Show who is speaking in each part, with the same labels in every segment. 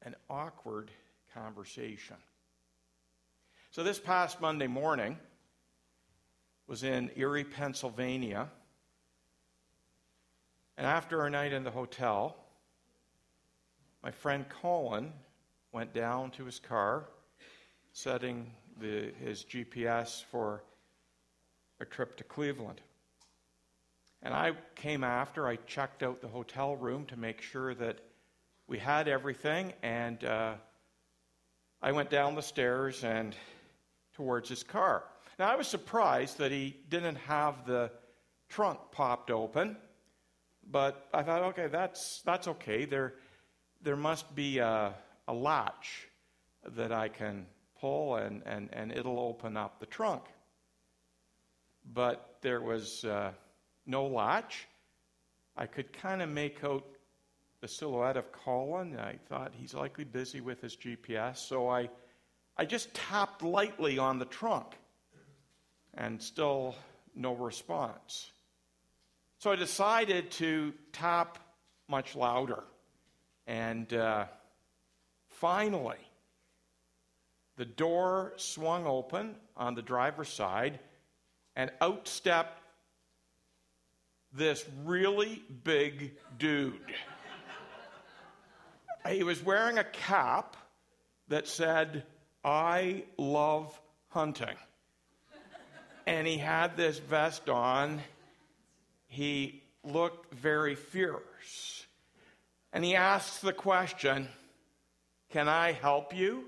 Speaker 1: an awkward conversation. So this past Monday morning was in Erie, Pennsylvania. And after our night in the hotel, my friend Colin went down to his car, setting his GPS for a trip to Cleveland. And I came after. I checked out the hotel room to make sure that we had everything, and I went down the stairs and towards his car. Now, I was surprised that he didn't have the trunk popped open, but I thought, okay, that's okay. There must be a latch that I can pull, and it'll open up the trunk. But there was no latch. I could kind of make out the silhouette of Colin. I thought he's likely busy with his GPS, so I just tapped lightly on the trunk, and still no response. So I decided to tap much louder, and finally, the door swung open on the driver's side, and out stepped this really big dude. He was wearing a cap that said, "I love hunting." And he had this vest on. He looked very fierce. And he asks the question, "Can I help you?"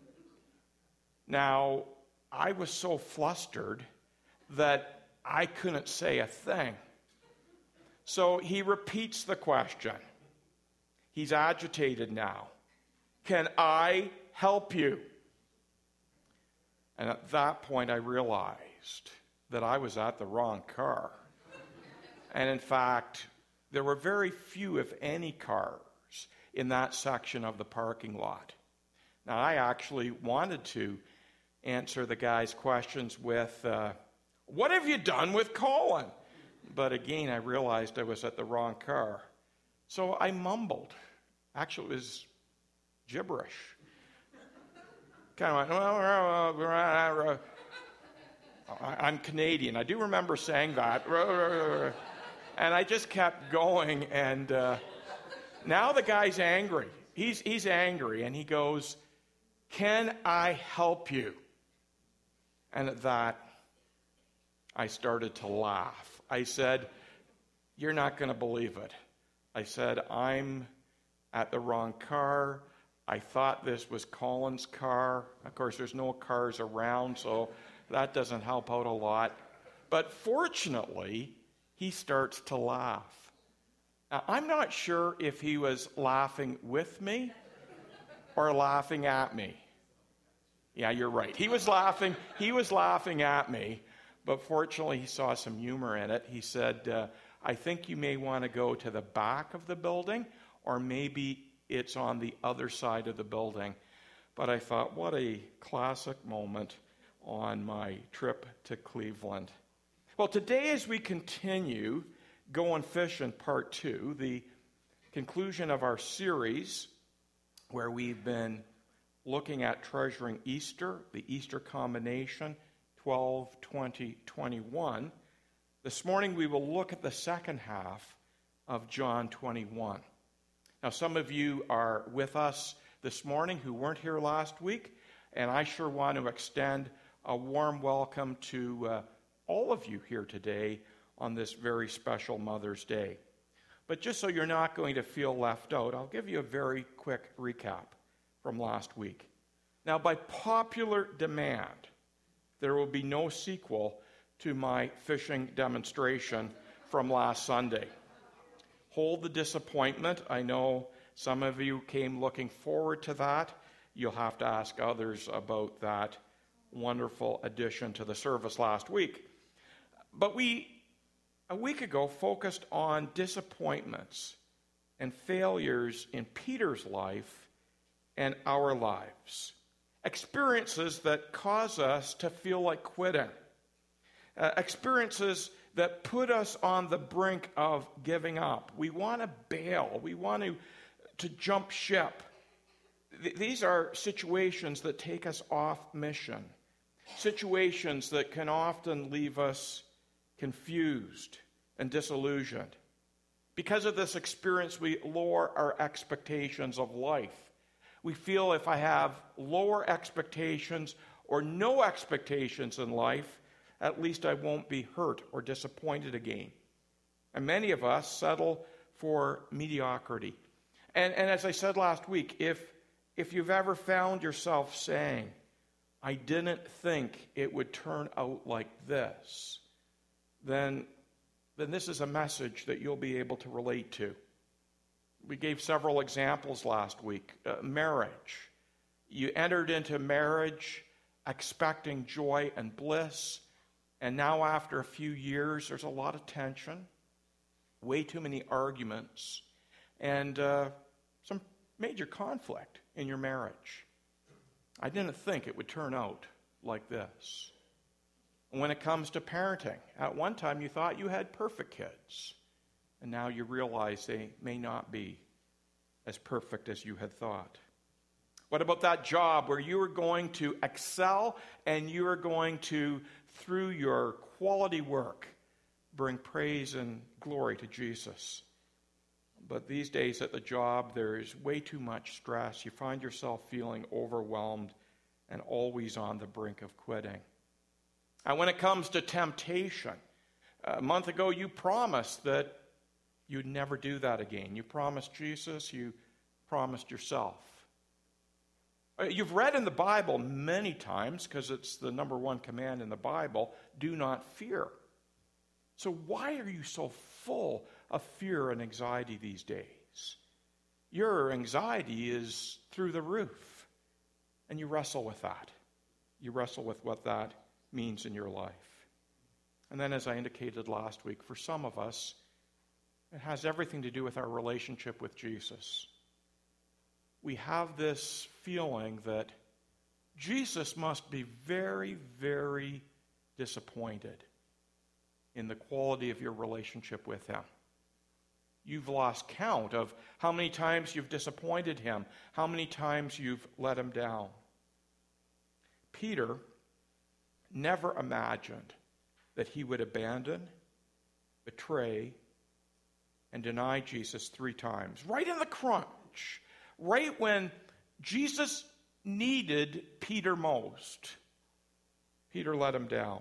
Speaker 1: Now, I was so flustered that I couldn't say a thing. So he repeats the question. He's agitated now. "Can I help you?" And at that point, I realized that I was at the wrong car. And in fact, there were very few, if any, cars in that section of the parking lot. Now, I actually wanted to answer the guy's questions with, "What have you done with Colin?" But again, I realized I was at the wrong car. So I mumbled. Actually, it was gibberish. Kind of went, I'm Canadian. I do remember saying that. And I just kept going, and now the guy's angry. He's angry, and he goes, "Can I help you?" And at that, I started to laugh. I said, "You're not going to believe it." I said, "I'm at the wrong car. I thought this was Colin's car." Of course, there's no cars around, so that doesn't help out a lot. But fortunately, he starts to laugh. Now, I'm not sure if he was laughing with me or laughing at me. Yeah, you're right. He was laughing at me, but fortunately he saw some humor in it. He said, "I think you may want to go to the back of the building, or maybe it's on the other side of the building." But I thought, what a classic moment on my trip to Cleveland. Well, today as we continue Going Fishing Part 2, the conclusion of our series where we've been looking at treasuring Easter, the Easter combination, 12, 20, 21. This morning we will look at the second half of John 21. Now, some of you are with us this morning who weren't here last week, and I sure want to extend a warm welcome to all of you here today on this very special Mother's Day. But just so you're not going to feel left out, I'll give you a very quick recap from last week. Now, by popular demand, there will be no sequel to my fishing demonstration from last Sunday. Hold the disappointment. I know some of you came looking forward to that. You'll have to ask others about that wonderful addition to the service last week. But we, a week ago, focused on disappointments and failures in Peter's life and our lives. Experiences that cause us to feel like quitting. Experiences that put us on the brink of giving up. We want to bail. We want to jump ship. These are situations that take us off mission, situations that can often leave us confused and disillusioned. Because of this experience, we lower our expectations of life. We feel if I have lower expectations or no expectations in life, at least I won't be hurt or disappointed again. And many of us settle for mediocrity. And as I said last week, if you've ever found yourself saying, I didn't think it would turn out like this, then this is a message that you'll be able to relate to. We gave several examples last week. Marriage. You entered into marriage expecting joy and bliss, and now after a few years, there's a lot of tension, way too many arguments, and some major conflict in your marriage. I didn't think it would turn out like this. When it comes to parenting, at one time you thought you had perfect kids, and now you realize they may not be as perfect as you had thought. What about that job where you were going to excel and you were going to, through your quality work, bring praise and glory to Jesus? But these days at the job, there's way too much stress. You find yourself feeling overwhelmed and always on the brink of quitting. And when it comes to temptation, a month ago you promised that you'd never do that again. You promised Jesus, you promised yourself. You've read in the Bible many times, because it's the number one command in the Bible, do not fear. So why are you so full of fear and anxiety these days? Your anxiety is through the roof, and you wrestle with that. You wrestle with what that means in your life. And then, as I indicated last week, for some of us, it has everything to do with our relationship with Jesus. We have this feeling that Jesus must be very, very disappointed in the quality of your relationship with him. You've lost count of how many times you've disappointed him, how many times you've let him down. Peter never imagined that he would abandon, betray, and deny Jesus 3 times, right in the crunch, right when Jesus needed Peter most. Peter let him down.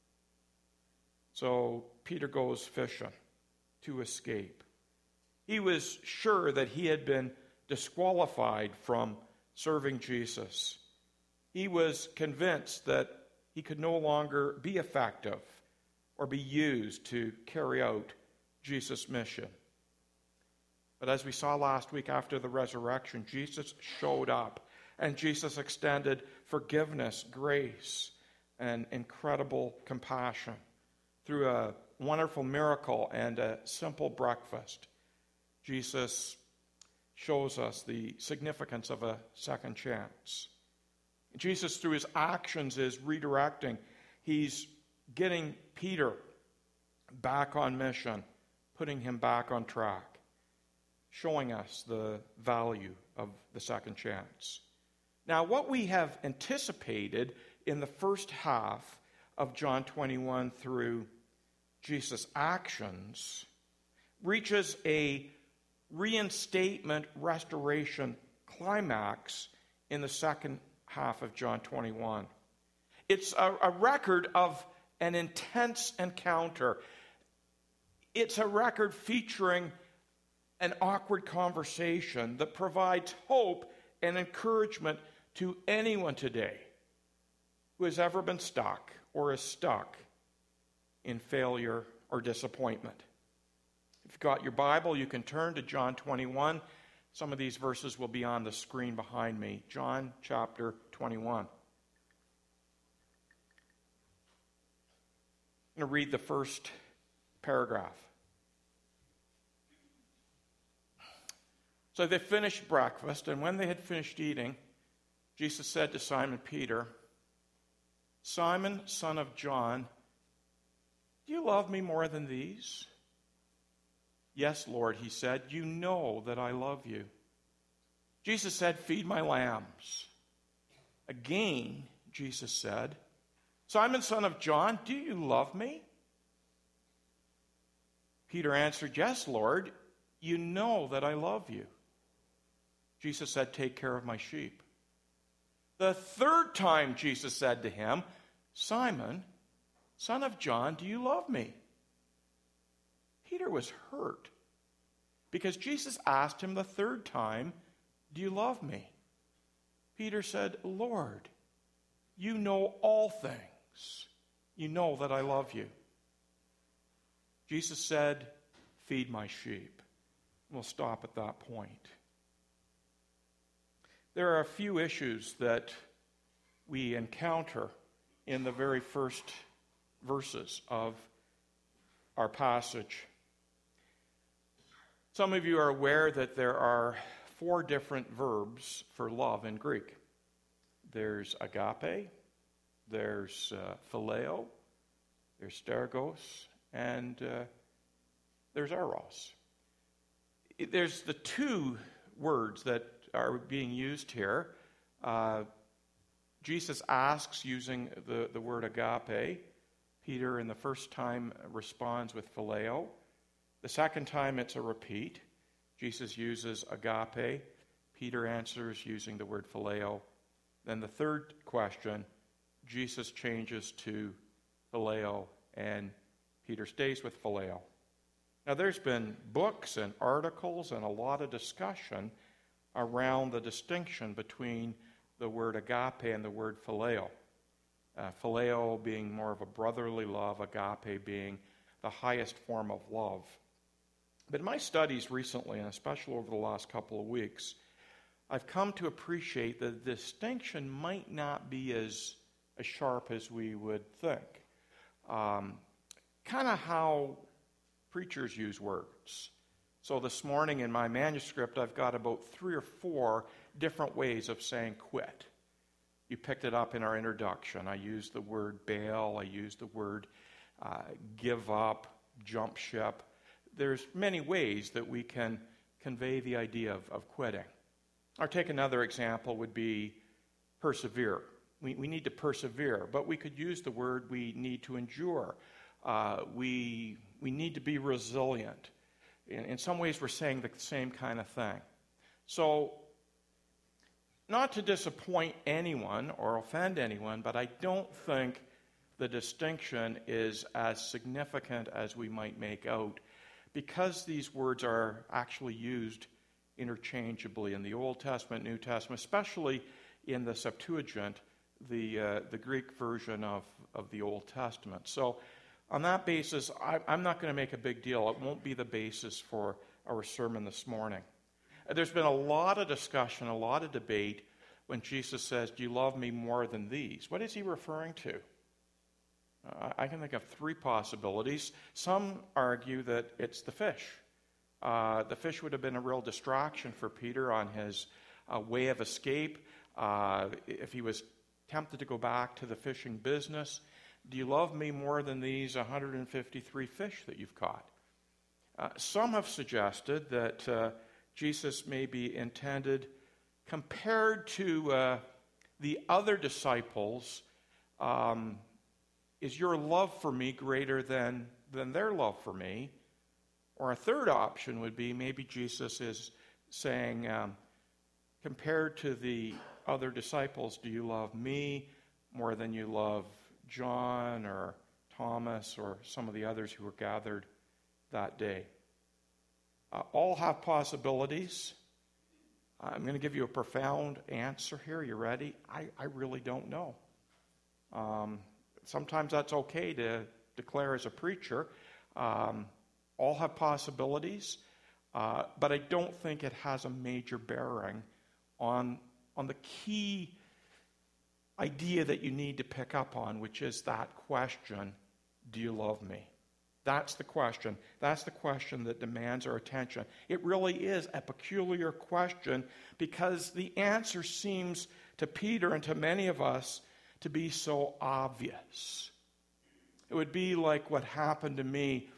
Speaker 1: So Peter goes fishing to escape. He was sure that he had been disqualified from serving Jesus. He was convinced that he could no longer be effective or be used to carry out Jesus' mission. But as we saw last week after the resurrection, Jesus showed up, and Jesus extended forgiveness, grace, and incredible compassion through a wonderful miracle and a simple breakfast. Jesus shows us the significance of a second chance. Jesus, through his actions, is redirecting. He's getting Peter back on mission, putting him back on track, showing us the value of the second chance. Now, what we have anticipated in the first half of John 21 through Jesus' actions reaches a reinstatement, restoration climax in the second half of John 21. It's a record of an intense encounter. It's a record featuring an awkward conversation that provides hope and encouragement to anyone today who has ever been stuck or is stuck in failure or disappointment. If you've got your Bible, you can turn to John 21. Some of these verses will be on the screen behind me. John chapter 21. I'm going to read the first paragraph. So they finished breakfast, and when they had finished eating, Jesus said to Simon Peter, "Simon, son of John, do you love me more than these?" "Yes, Lord," he said, "you know that I love you." Jesus said, "Feed my lambs." Again, Jesus said, "Simon, son of John, do you love me?" Peter answered, "Yes, Lord, you know that I love you." Jesus said, "Take care of my sheep." The third time Jesus said to him, "Simon, son of John, do you love me?" Peter was hurt because Jesus asked him the third time, "Do you love me?" Peter said, "Lord, you know all things. You know that I love you." Jesus said, "Feed my sheep." We'll stop at that point. There are a few issues that we encounter in the very first verses of our passage. Some of you are aware that there are 4 different verbs for love in Greek. There's agape, there's phileo, there's stergos, and there's eros. There's the 2 words that are being used here. Jesus asks using the word agape. Peter, in the first time, responds with phileo. The second time, it's a repeat. Jesus uses agape. Peter answers using the word phileo. Then the third question, Jesus changes to phileo, and Peter stays with phileo. Now, there's been books and articles and a lot of discussion around the distinction between the word agape and the word phileo. Phileo being more of a brotherly love, agape being the highest form of love. But in my studies recently, and especially over the last couple of weeks, I've come to appreciate that the distinction might not be as sharp as we would think. Kind of how preachers use words. So this morning in my manuscript, I've got about 3 or 4 different ways of saying quit. You picked it up in our introduction. I used the word bail. I used the word give up, jump ship. There's many ways that we can convey the idea of quitting. Or take another example would be persevere. We need to persevere, but we could use the word we need to endure. We need to be resilient. In some ways, we're saying the same kind of thing. So, not to disappoint anyone or offend anyone, but I don't think the distinction is as significant as we might make out, because these words are actually used interchangeably in the Old Testament, New Testament, especially in the Septuagint, the Greek version of the Old Testament. So, on that basis, I'm not going to make a big deal. It won't be the basis for our sermon this morning. There's been a lot of discussion, a lot of debate when Jesus says, "Do you love me more than these?" What is he referring to? I can think of 3 possibilities. Some argue that it's the fish. The fish would have been a real distraction for Peter on his way of escape. If he was tempted to go back to the fishing business, do you love me more than these 153 fish that you've caught? Some have suggested that Jesus may be intended, compared to the other disciples, is your love for me greater than their love for me? Or a third option would be maybe Jesus is saying, compared to the other disciples, do you love me more than you love John or Thomas or some of the others who were gathered that day? All have possibilities. I'm going to give you a profound answer here. You ready? I really don't know. Sometimes that's okay to declare as a preacher. All have possibilities, but I don't think it has a major bearing on the key idea that you need to pick up on, which is that question, do you love me? That's the question. That's the question that demands our attention. It really is a peculiar question because the answer seems to Peter and to many of us to be so obvious. It would be like what happened to me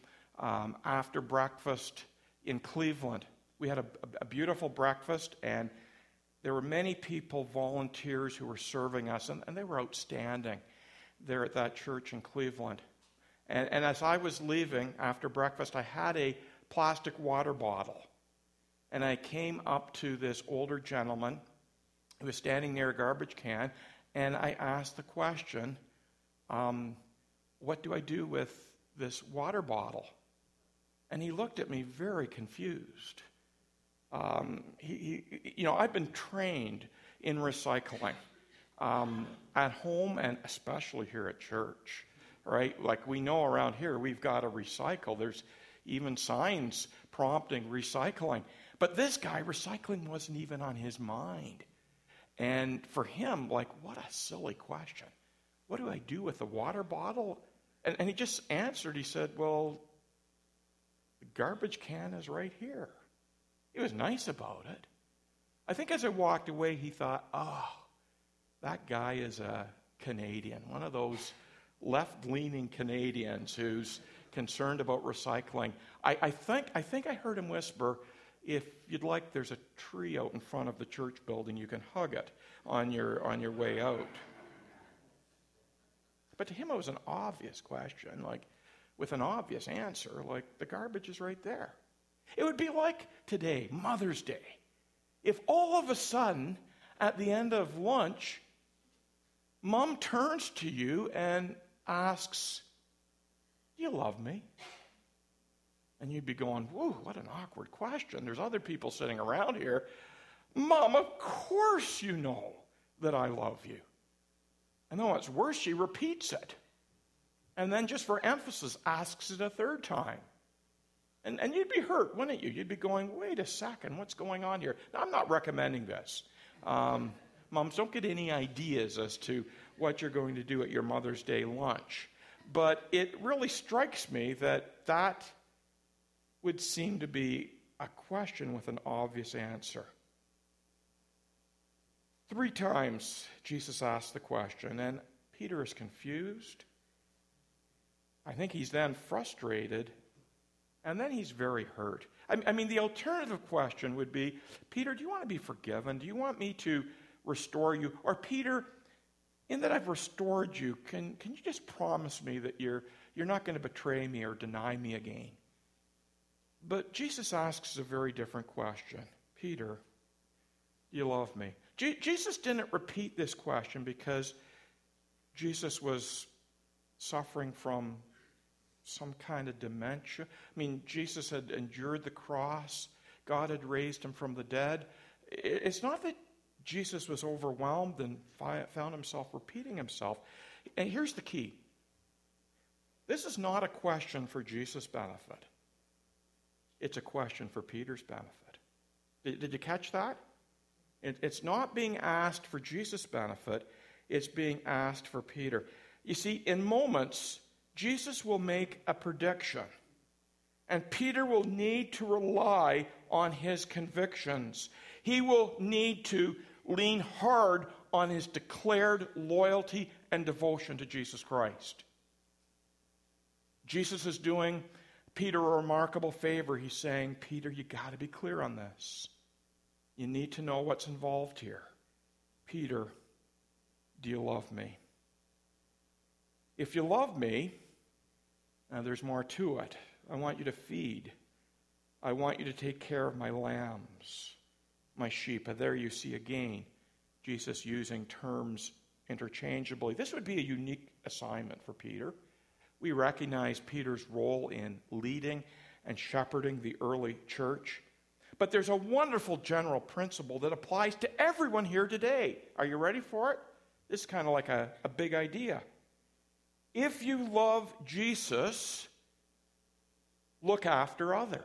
Speaker 1: after breakfast in Cleveland. We had a beautiful breakfast, and There were many people, volunteers, who were serving us, and they were outstanding there at that church in Cleveland. And as I was leaving after breakfast, I had a plastic water bottle. And I came up to this older gentleman who was standing near a garbage can, and I asked the question, what do I do with this water bottle? And he looked at me very confused. I've been trained in recycling at home and especially here at church, right? Like we know around here we've got to recycle. There's even signs prompting recycling. But this guy, recycling wasn't even on his mind. And for him, like, what a silly question. What do I do with the water bottle? And he just answered, he said, well, the garbage can is right here. He was nice about it. I think as I walked away, he thought, that guy is a Canadian, one of those left-leaning Canadians who's concerned about recycling. I think I heard him whisper, if you'd like, there's a tree out in front of the church building. You can hug it on your way out. But to him, it was an obvious question, like with an obvious answer, like the garbage is right there. It would be like today, Mother's Day, if all of a sudden, at the end of lunch, Mom turns to you and asks, do you love me? And you'd be going, whoa, what an awkward question. There's other people sitting around here. Mom, of course you know that I love you. And then what's worse, she repeats it. And then just for emphasis, asks it a third time. And you'd be hurt, wouldn't you? You'd be going, wait a second, what's going on here? Now, I'm not recommending this. Moms, don't get any ideas as to what you're going to do at your Mother's Day lunch. But it really strikes me that would seem to be a question with an obvious answer. 3 times Jesus asked the question, and Peter is confused. I think he's then frustrated, and then he's very hurt. I mean, the alternative question would be, Peter, do you want to be forgiven? Do you want me to restore you? Or Peter, in that I've restored you, can you just promise me that you're not going to betray me or deny me again? But Jesus asks a very different question. Peter, do you love me? Jesus didn't repeat this question because Jesus was suffering from some kind of dementia. I mean, Jesus had endured the cross. God had raised him from the dead. It's not that Jesus was overwhelmed and found himself repeating himself. And here's the key. This is not a question for Jesus' benefit. It's a question for Peter's benefit. Did you catch that? It's not being asked for Jesus' benefit. It's being asked for Peter. You see, in moments, Jesus will make a prediction, and Peter will need to rely on his convictions. He will need to lean hard on his declared loyalty and devotion to Jesus Christ. Jesus is doing Peter a remarkable favor. He's saying, Peter, you got to be clear on this. You need to know what's involved here. Peter, do you love me? If you love me, there's more to it. I want you to feed. I want you to take care of my lambs, my sheep. And there you see again Jesus using terms interchangeably. This would be a unique assignment for Peter. We recognize Peter's role in leading and shepherding the early church. But there's a wonderful general principle that applies to everyone here today. Are you ready for it? This is kind of like a big idea. If you love Jesus, look after others.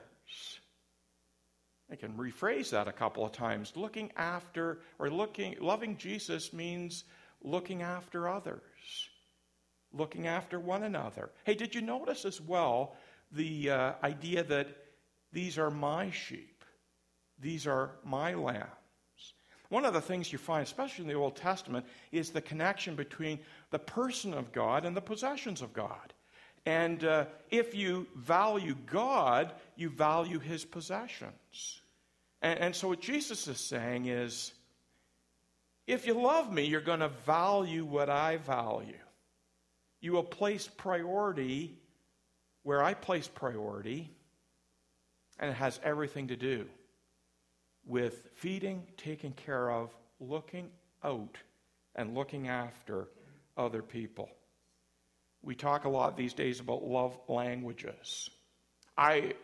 Speaker 1: I can rephrase that a couple of times. Loving Jesus means looking after others. Looking after one another. Hey, did you notice as well the idea that these are my sheep? These are my lambs. One of the things you find, especially in the Old Testament, is the connection between the person of God and the possessions of God. And if you value God, you value his possessions. And so what Jesus is saying is, If you love me, you're going to value what I value. You will place priority where I place priority, and it has everything to do with feeding, taking care of, looking out, and looking after other people. We talk a lot these days about love languages. I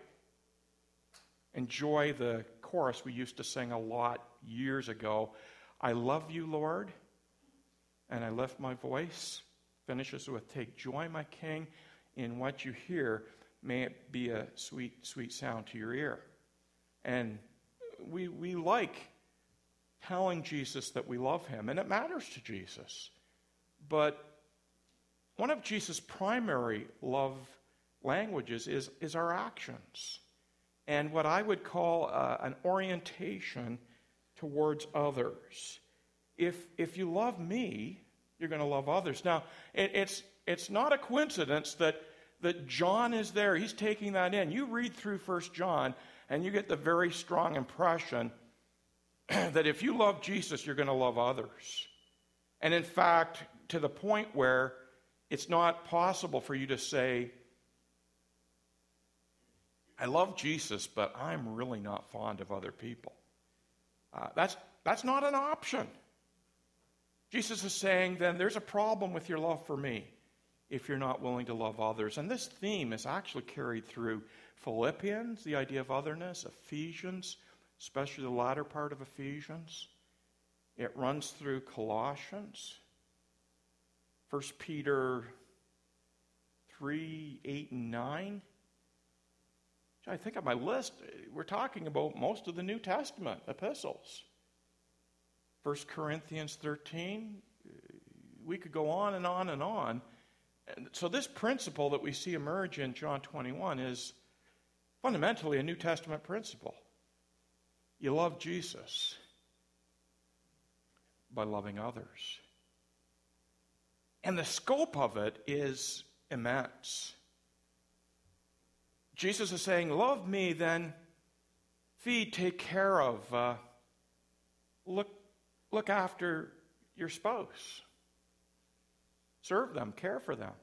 Speaker 1: enjoy the chorus we used to sing a lot years ago. I love you, Lord, and I lift my voice. Finishes with, take joy, my King, in what you hear. May it be a sweet, sweet sound to your ear. And we like telling Jesus that we love him, and it matters to Jesus. But one of Jesus' primary love languages is our actions, and what I would call an orientation towards others. If you love me, you're going to love others. Now, it's not a coincidence that John is there. He's taking that in. You read through 1 John, and you get the very strong impression that if you love Jesus, you're going to love others. And in fact, to the point where it's not possible for you to say, I love Jesus, but I'm really not fond of other people. That's not an option. Jesus is saying, then there's a problem with your love for me if you're not willing to love others. And this theme is actually carried through Philippians, the idea of otherness, Ephesians, especially the latter part of Ephesians. It runs through Colossians, 1 Peter 3, 8, and 9. I think on my list, we're talking about most of the New Testament epistles. 1 Corinthians 13, we could go on and on and on. And so this principle that we see emerge in John 21 is fundamentally a New Testament principle. You love Jesus by loving others. And the scope of it is immense. Jesus is saying, love me, then feed, take care of, look after your spouse. Serve them, care for them.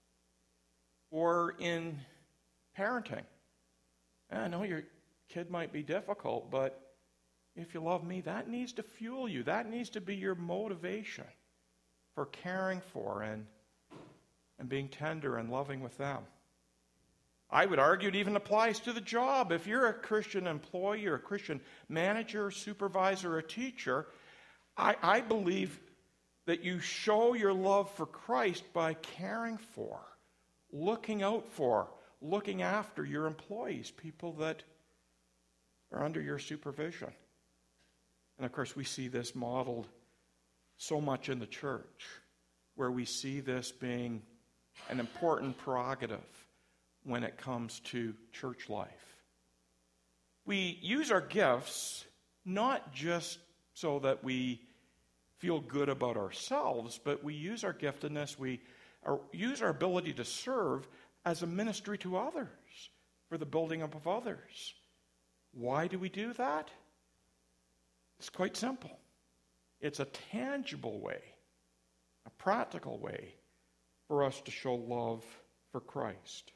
Speaker 1: Or in parenting. I know your kid might be difficult, but if you love me, that needs to fuel you. That needs to be your motivation for caring for and being tender and loving with them. I would argue it even applies to the job. If you're a Christian employee or a Christian manager, supervisor, or teacher, I believe that you show your love for Christ by caring for, looking out for, looking after your employees, people that are under your supervision. And of course, we see this modeled so much in the church, where we see this being an important prerogative when it comes to church life. We use our gifts not just so that we feel good about ourselves, but we use our giftedness, we use our ability to serve as a ministry to others, for the building up of others. Why do we do that? It's quite simple. It's a tangible way, a practical way for us to show love for Christ.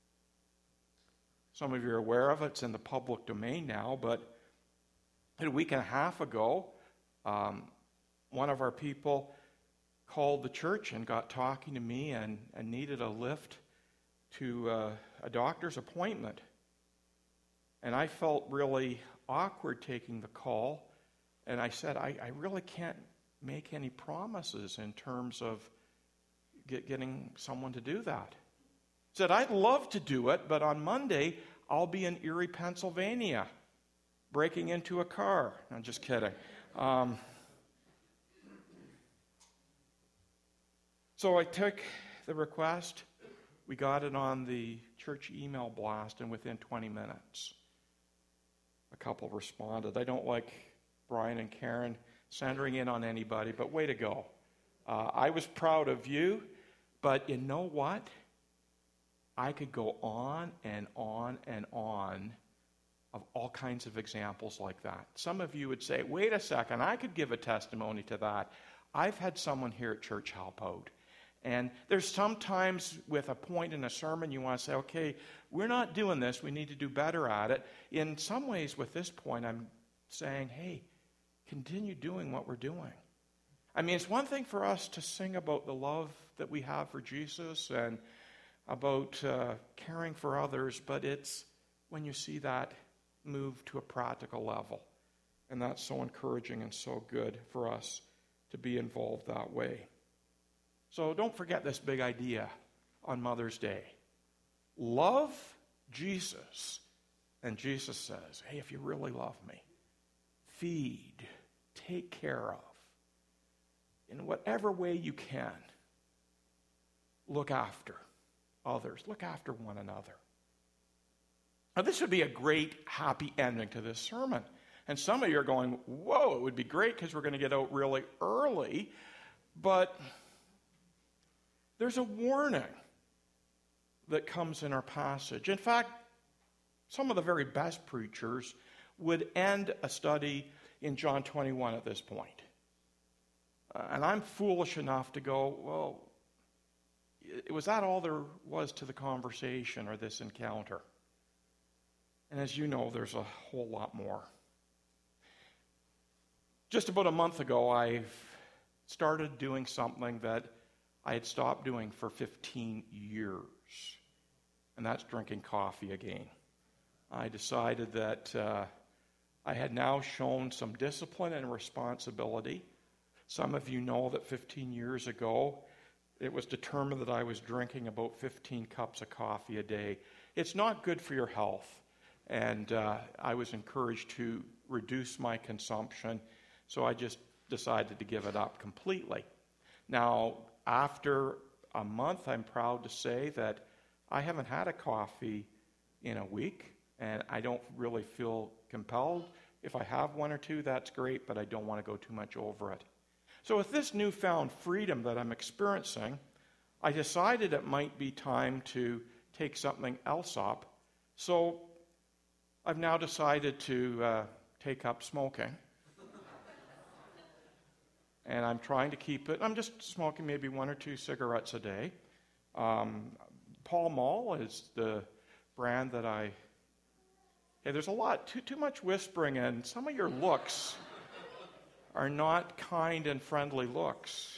Speaker 1: Some of you are aware of it. It's in the public domain now, but a week and a half ago, one of our people called the church and got talking to me and needed a lift to a doctor's appointment. And I felt really awkward taking the call. And I said, I really can't make any promises in terms of getting someone to do that. He said, I'd love to do it, but on Monday, I'll be in Erie, Pennsylvania, breaking into a car. I'm just kidding. So I took the request. We got it on the church email blast, and within 20 minutes, a couple responded. I don't like Brian and Karen centering in on anybody, but way to go. I was proud of you, but you know what? I could go on and on and on of all kinds of examples like that. Some of you would say, wait a second, I could give a testimony to that. I've had someone here at church help out. And there's sometimes with a point in a sermon you want to say, okay, we're not doing this, we need to do better at it. In some ways with this point, I'm saying, hey, continue doing what we're doing. I mean, it's one thing for us to sing about the love that we have for Jesus and about caring for others, but it's when you see that move to a practical level. And that's so encouraging and so good for us to be involved that way. So don't forget this big idea on Mother's Day. Love Jesus. And Jesus says, hey, if you really love me, feed, take care of, in whatever way you can, look after others, look after one another. Now, this would be a great, happy ending to this sermon. And some of you are going, whoa, it would be great because we're going to get out really early. But there's a warning that comes in our passage. In fact, some of the very best preachers would end a study in John 21 at this point. And I'm foolish enough to go, well, was that all there was to the conversation or this encounter? And as you know, there's a whole lot more. Just about a month ago, I started doing something that I had stopped doing for 15 years. And that's drinking coffee again. I decided that I had now shown some discipline and responsibility. Some of you know that 15 years ago, it was determined that I was drinking about 15 cups of coffee a day. It's not good for your health. And I was encouraged to reduce my consumption, so I just decided to give it up completely. Now, after a month, I'm proud to say that I haven't had a coffee in a week, and I don't really feel compelled. If I have one or two, that's great, but I don't want to go too much over it. So with this newfound freedom that I'm experiencing, I decided it might be time to take something else up. So I've now decided to take up smoking. And I'm trying to keep it. I'm just smoking maybe 1 or 2 cigarettes a day. Pall Mall is the brand that I... Hey, there's a lot, too much whispering, and some of your looks are not kind and friendly looks.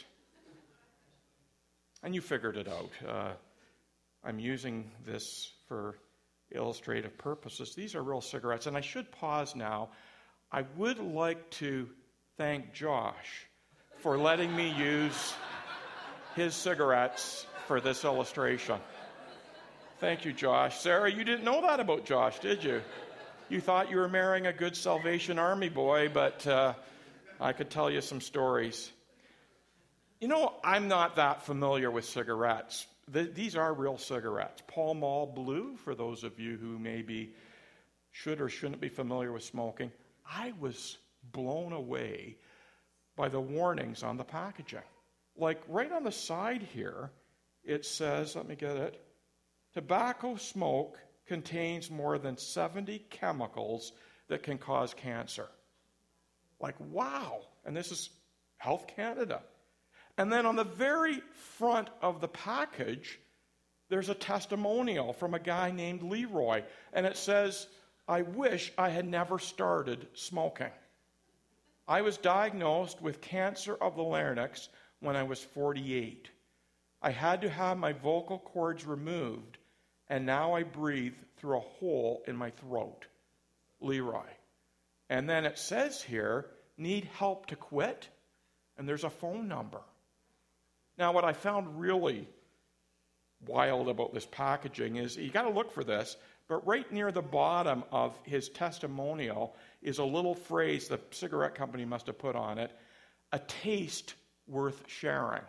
Speaker 1: And you figured it out. I'm using this for illustrative purposes. These are real cigarettes. And I should pause now. I would like to thank Josh for letting me use his cigarettes for this illustration. Thank you, Josh. Sarah, you didn't know that about Josh, did you? You thought you were marrying a good Salvation Army boy, but I could tell you some stories. You know, I'm not that familiar with cigarettes. These are real cigarettes. Pall Mall Blue, for those of you who maybe should or shouldn't be familiar with smoking. I was blown away by the warnings on the packaging. Like right on the side here, it says, let me get it, tobacco smoke contains more than 70 chemicals that can cause cancer. Like, wow. And this is Health Canada. And then on the very front of the package, there's a testimonial from a guy named Leroy. And it says, I wish I had never started smoking. I was diagnosed with cancer of the larynx when I was 48. I had to have my vocal cords removed, and now I breathe through a hole in my throat. Leroy. And then it says here, need help to quit? And there's a phone number. Now, what I found really wild about this packaging is, you got to look for this, but right near the bottom of his testimonial is a little phrase the cigarette company must have put on it, a taste worth sharing.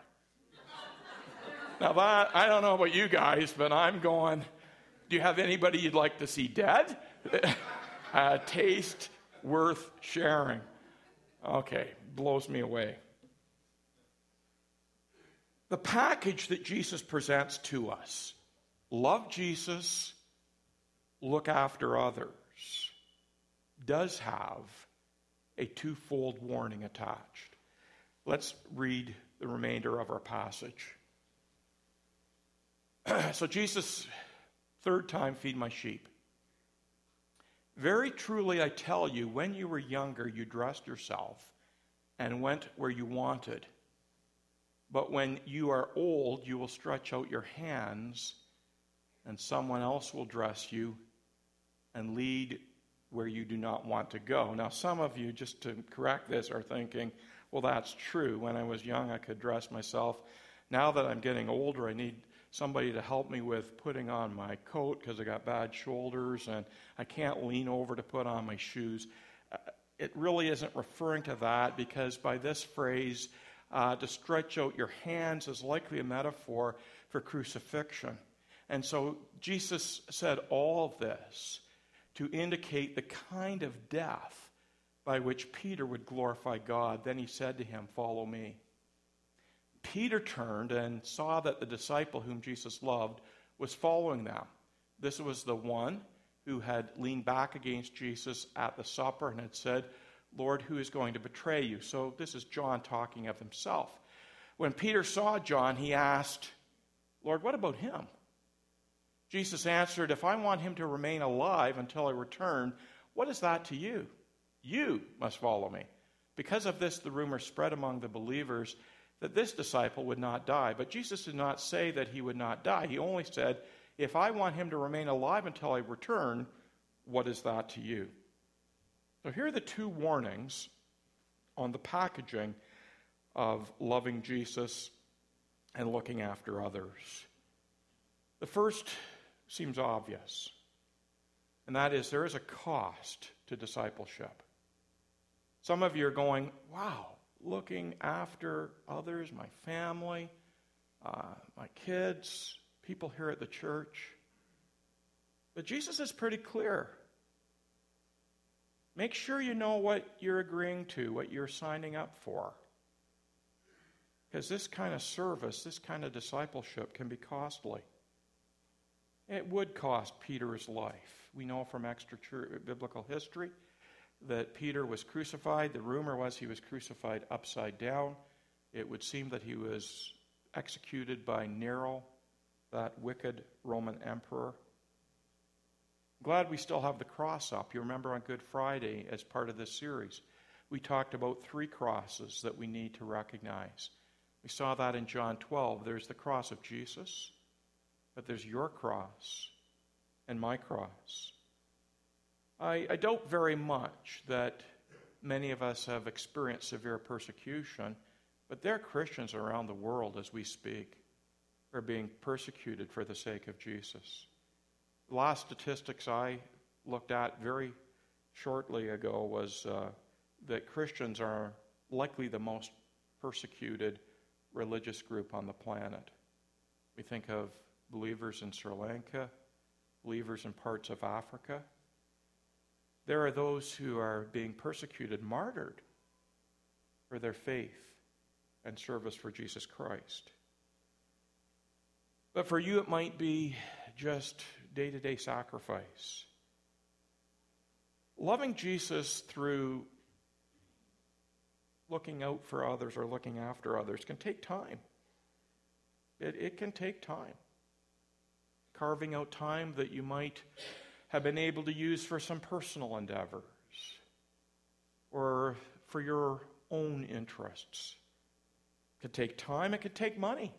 Speaker 1: Now that, I don't know about you guys, but I'm going, do you have anybody you'd like to see dead? A taste worth sharing. Okay, blows me away. The package that Jesus presents to us, love Jesus, look after others. does have a twofold warning attached. Let's read the remainder of our passage. So Jesus, third time, feed my sheep. Very truly I tell you, when you were younger, you dressed yourself and went where you wanted. But when you are old, you will stretch out your hands, and someone else will dress you and lead where you do not want to go. Now, some of you, just to correct this, are thinking, well, that's true. When I was young, I could dress myself. Now that I'm getting older, I need somebody to help me with putting on my coat because I got bad shoulders and I can't lean over to put on my shoes. It really isn't referring to that, because by this phrase, to stretch out your hands is likely a metaphor for crucifixion. And so Jesus said all of this to indicate the kind of death by which Peter would glorify God. Then he said to him, "Follow me." Peter turned and saw that the disciple whom Jesus loved was following them. This was the one who had leaned back against Jesus at the supper and had said, "Lord, who is going to betray you?" So this is John talking of himself. When Peter saw John, he asked, "Lord, what about him?" Jesus answered, "If I want him to remain alive until I return, what is that to you? You must follow me." Because of this, the rumor spread among the believers that this disciple would not die. But Jesus did not say that he would not die. He only said, "If I want him to remain alive until I return, what is that to you?" So here are the two warnings on the packaging of loving Jesus and looking after others. The first seems obvious, and that is there is a cost to discipleship. Some of you are going, wow, looking after others, my family, my kids, people here at the church. But Jesus is pretty clear. Make sure you know what you're agreeing to, what you're signing up for. Because this kind of service, this kind of discipleship can be costly. It would cost Peter his life. We know from extra-biblical history that Peter was crucified. The rumor was he was crucified upside down. It would seem that he was executed by Nero, that wicked Roman emperor. Glad we still have the cross up. You remember on Good Friday, as part of this series, we talked about 3 crosses that we need to recognize. We saw that in John 12. There's the cross of Jesus, but there's your cross and my cross. I doubt very much that many of us have experienced severe persecution, but there are Christians around the world as we speak who are being persecuted for the sake of Jesus. The last statistics I looked at very shortly ago was that Christians are likely the most persecuted religious group on the planet. We think of believers in Sri Lanka, believers in parts of Africa. There are those who are being persecuted, martyred for their faith and service for Jesus Christ. But for you, it might be just day-to-day sacrifice. Loving Jesus through looking out for others or looking after others can take time. It can take time. Carving out time that you might have been able to use for some personal endeavors or for your own interests. It could take time. It could take money.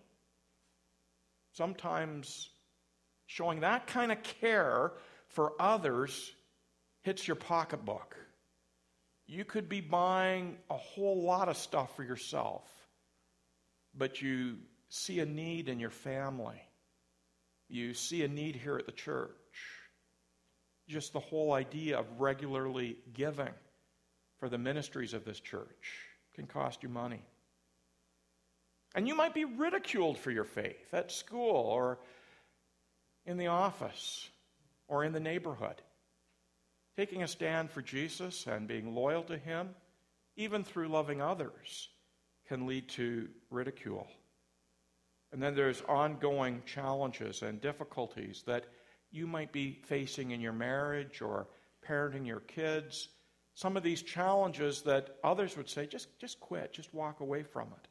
Speaker 1: Sometimes showing that kind of care for others hits your pocketbook. You could be buying a whole lot of stuff for yourself, but you see a need in your family. You see a need here at the church. Just the whole idea of regularly giving for the ministries of this church can cost you money. And you might be ridiculed for your faith at school or in the office or in the neighborhood. Taking a stand for Jesus and being loyal to him, even through loving others, can lead to ridicule. And then there's ongoing challenges and difficulties that you might be facing in your marriage or parenting your kids some of these challenges that others would say, just quit, just walk away from it.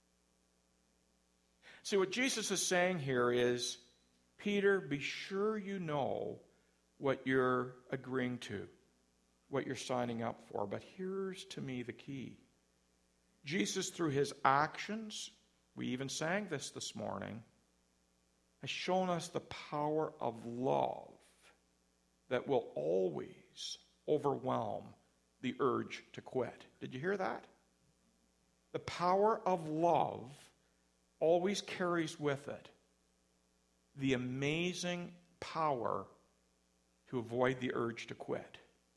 Speaker 1: See, what Jesus is saying here is, Peter, be sure you know what you're agreeing to, what you're signing up for. But here's, to me, the key. Jesus, through his actions, we even sang this morning, has shown us the power of love that will always overwhelm the urge to quit. Did you hear that? The power of love always carries with it the amazing power to avoid the urge to quit.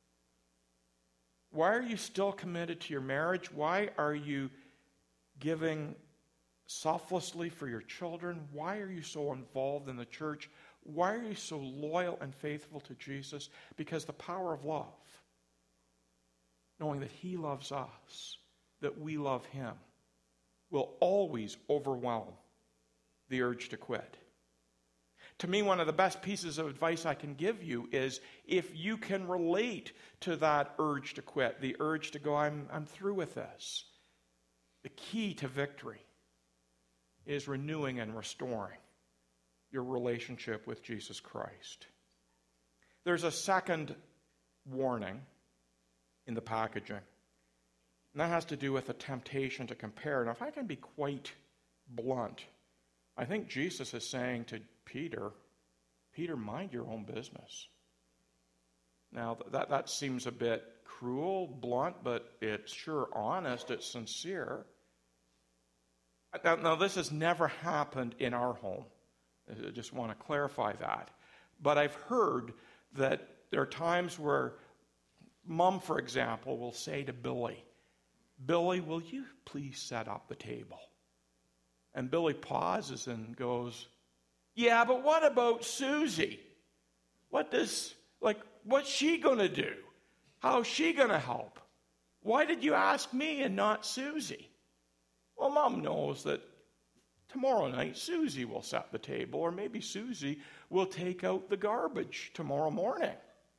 Speaker 1: Why are you still committed to your marriage? Why are you giving selflessly for your children? Why are you so involved in the church? Why are you so loyal and faithful to Jesus? Because the power of love, knowing that he loves us, that we love him, will always overwhelm the urge to quit. To me, one of the best pieces of advice I can give you is, if you can relate to that urge to quit, the urge to go, I'm through with this, the key to victory is renewing and restoring your relationship with Jesus Christ. There's a second warning in the packaging, and that has to do with the temptation to compare. Now, if I can be quite blunt, I think Jesus is saying to Peter, mind your own business. Now, that seems a bit cruel, blunt, but it's sure honest, it's sincere. Now, this has never happened in our home. I just want to clarify that. But I've heard that there are times where Mom, for example, will say to Billy, will you please set up the table? And Billy pauses and goes, yeah, but what about Susie? What's she going to do? How's she going to help? Why did you ask me and not Susie? Well, Mom knows that tomorrow night Susie will set the table, or maybe Susie will take out the garbage tomorrow morning.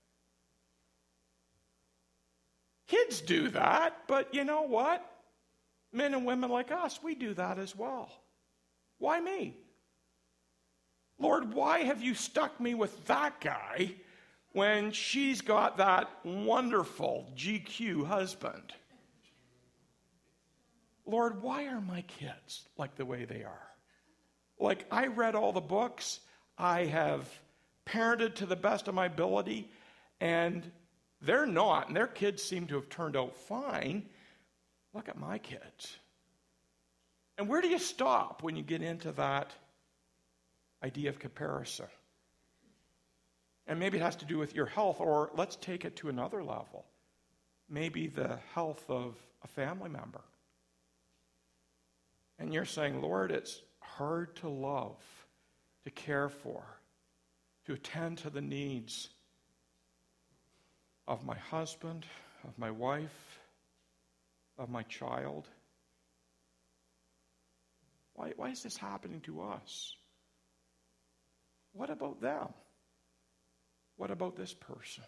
Speaker 1: Kids do that, but you know what? Men and women like us, we do that as well. Why me? Lord, why have you stuck me with that guy when she's got that wonderful GQ husband? Lord, why are my kids like the way they are? Like, I read all the books, I have parented to the best of my ability, and they're not, and their kids seem to have turned out fine. Look at my kids. And where do you stop when you get into that idea of comparison? And maybe it has to do with your health, or let's take it to another level. Maybe the health of a family member. And you're saying, Lord, it's hard to love, to care for, to attend to the needs of my husband, of my wife, of my child. Why is this happening to us? What about them? What about this person?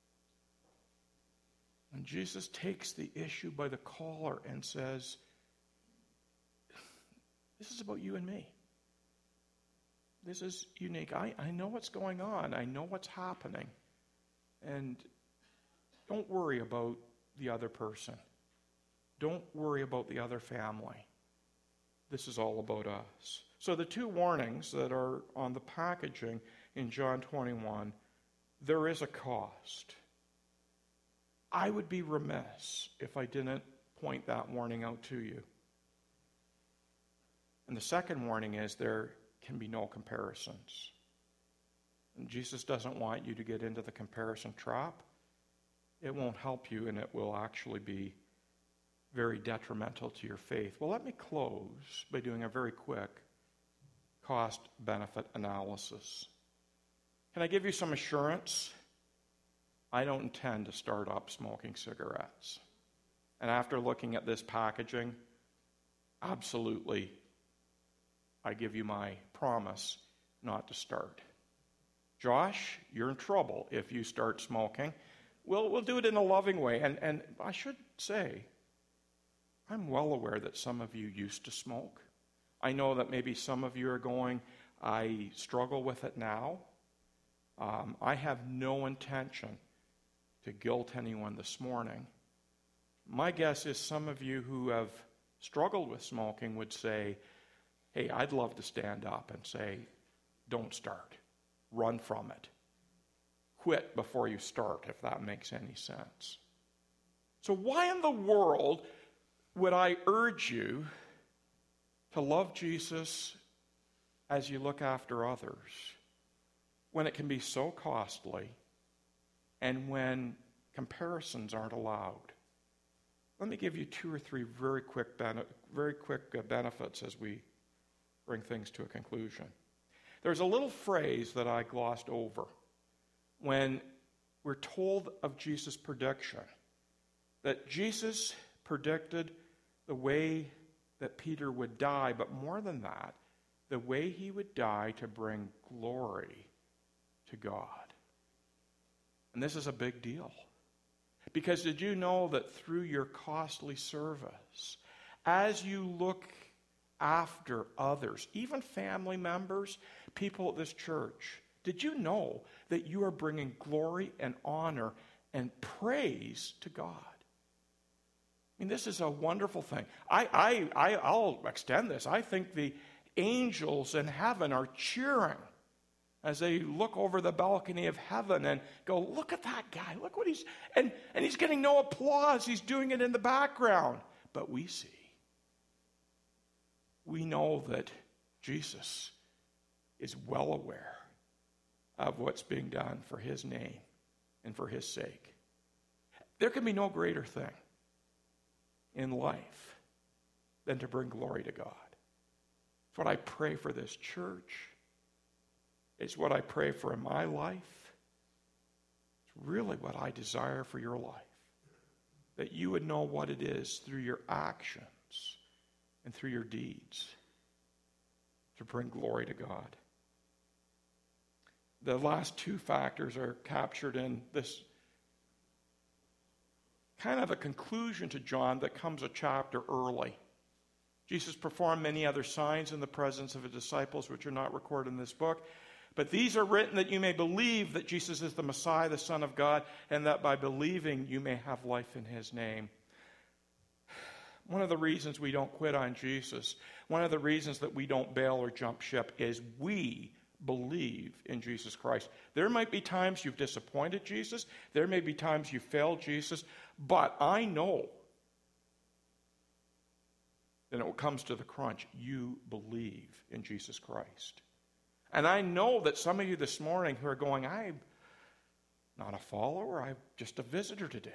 Speaker 1: And Jesus takes the issue by the collar and says, this is about you and me. This is unique. I know what's going on. I know what's happening. And don't worry about the other person. Don't worry about the other family. This is all about us. So the two warnings that are on the packaging in John 21, there is a cost. I would be remiss if I didn't point that warning out to you. And the second warning is there can be no comparisons. And Jesus doesn't want you to get into the comparison trap. It won't help you, and it will actually be very detrimental to your faith. Well, let me close by doing a very quick cost-benefit analysis. Can I give you some assurance? I don't intend to start up smoking cigarettes. And after looking at this packaging, absolutely, I give you my promise not to start. Josh, you're in trouble if you start smoking. we'll do it in a loving way. And I should say, I'm well aware that some of you used to smoke. I know that maybe some of you are going, I struggle with it now. I have no intention to guilt anyone this morning. My guess is some of you who have struggled with smoking would say, hey, I'd love to stand up and say, don't start. Run from it. Quit before you start, if that makes any sense. So why in the world would I urge you to love Jesus as you look after others when it can be so costly and when comparisons aren't allowed? Let me give you 2 or 3 very quick benefits as we bring things to a conclusion. There's a little phrase that I glossed over when we're told of Jesus' prediction, that Jesus predicted the way that Peter would die, but more than that, the way he would die to bring glory to God. And this is a big deal. Because did you know that through your costly service, as you look after others, even family members, people at this church, did you know that you are bringing glory and honor and praise to God? I mean, this is a wonderful thing. I'll extend this. I think the angels in heaven are cheering as they look over the balcony of heaven and go, look at that guy. Look what he's... And he's getting no applause. He's doing it in the background. But we see. We know that Jesus is well aware of what's being done for his name and for his sake. There can be no greater thing in life than to bring glory to God. It's what I pray for this church. It's what I pray for in my life. It's really what I desire for your life. That you would know what it is through your actions and through your deeds to bring glory to God. The last 2 factors are captured in this kind of a conclusion to John that comes a chapter early. Jesus performed many other signs in the presence of his disciples, which are not recorded in this book. But these are written that you may believe that Jesus is the Messiah, the Son of God, and that by believing you may have life in his name. One of the reasons we don't quit on Jesus, one of the reasons that we don't bail or jump ship is we believe in Jesus Christ. There might be times you've disappointed Jesus. There may be times you failed Jesus. But I know that when it comes to the crunch, you believe in Jesus Christ. And I know that some of you this morning who are going, I'm not a follower, I'm just a visitor today.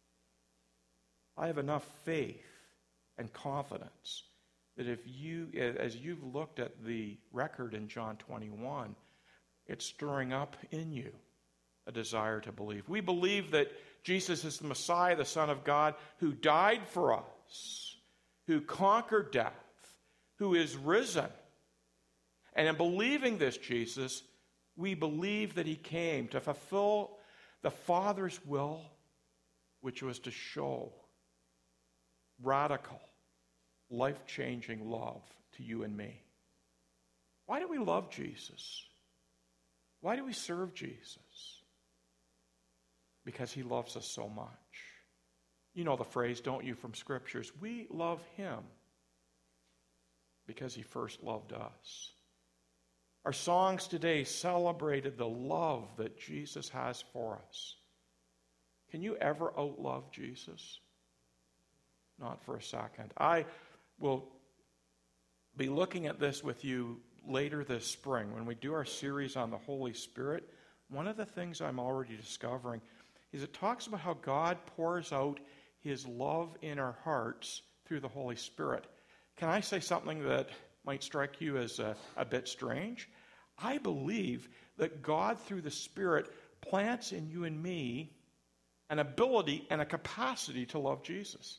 Speaker 1: I have enough faith and confidence that if you, as you've looked at the record in John 21, it's stirring up in you a desire to believe. We believe that Jesus is the Messiah, the Son of God, who died for us, who conquered death, who is risen. And in believing this Jesus, we believe that he came to fulfill the Father's will, which was to show radical, life-changing love to you and me. Why do we love Jesus? Why do we serve Jesus? Because he loves us so much. You know the phrase, don't you, from scriptures? We love him because he first loved us. Our songs today celebrated the love that Jesus has for us. Can you ever outlove Jesus? Not for a second. I will be looking at this with you later this spring when we do our series on the Holy Spirit. One of the things I'm already discovering is it talks about how God pours out his love in our hearts through the Holy Spirit. Can I say something that might strike you as a bit strange? I believe that God, through the Spirit, plants in you and me an ability and a capacity to love Jesus.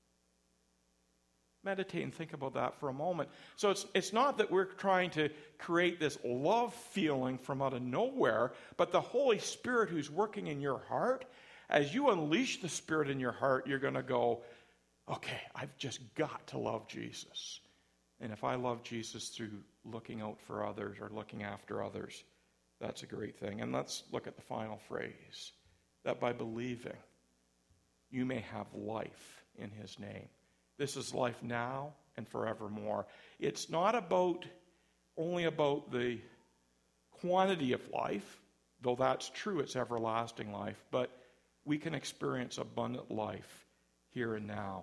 Speaker 1: Meditate and think about that for a moment. So it's not that we're trying to create this love feeling from out of nowhere, but the Holy Spirit who's working in your heart as you unleash the Spirit in your heart, you're going to go, okay, I've just got to love Jesus. And if I love Jesus through looking out for others or looking after others, that's a great thing. And let's look at the final phrase, that by believing, you may have life in his name. This is life now and forevermore. It's not only about the quantity of life, though that's true, it's everlasting life, but we can experience abundant life here and now.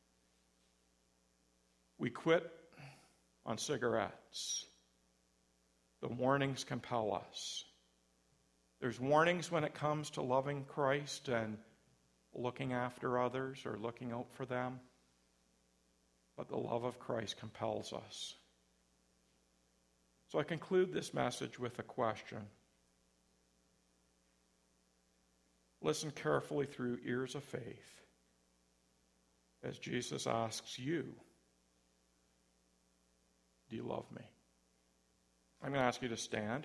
Speaker 1: We quit on cigarettes. The warnings compel us. There's warnings when it comes to loving Christ and looking after others or looking out for them. But the love of Christ compels us. So I conclude this message with a question. Listen carefully through ears of faith as Jesus asks you, do you love me? I'm going to ask you to stand.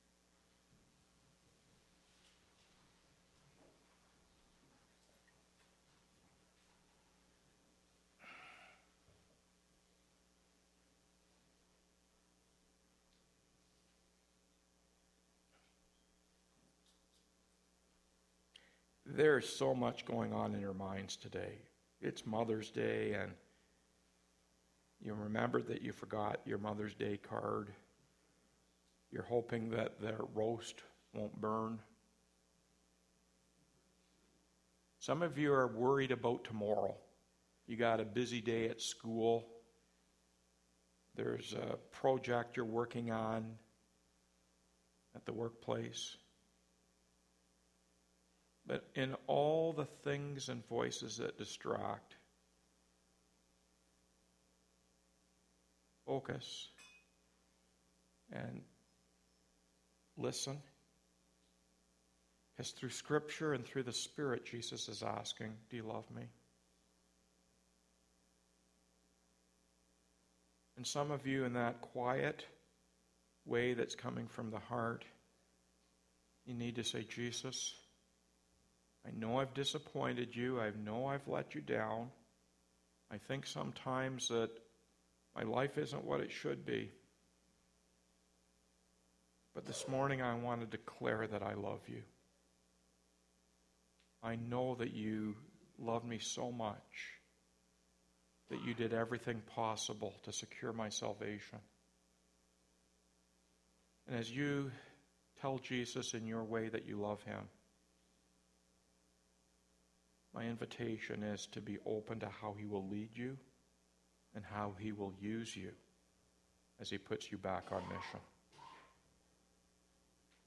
Speaker 1: There's so much going on in your minds today. It's Mother's Day, and you remembered that you forgot your Mother's Day card. You're hoping that their roast won't burn. Some of you are worried about tomorrow. You got a busy day at school. There's a project you're working on at the workplace. But in all the things and voices that distract, focus and listen. Because through Scripture and through the Spirit, Jesus is asking, do you love me? And some of you in that quiet way that's coming from the heart, you need to say, Jesus, I know I've disappointed you. I know I've let you down. I think sometimes that my life isn't what it should be. But this morning I want to declare that I love you. I know that you love me so much that you did everything possible to secure my salvation. And as you tell Jesus in your way that you love him, my invitation is to be open to how he will lead you and how he will use you as he puts you back on mission.